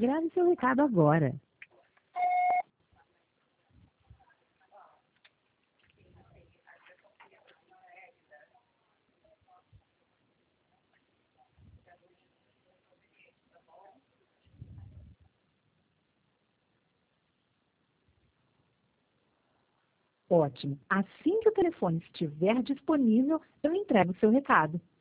Grave seu recado agora. Ótimo. Assim que o telefone estiver disponível, eu entrego o seu recado.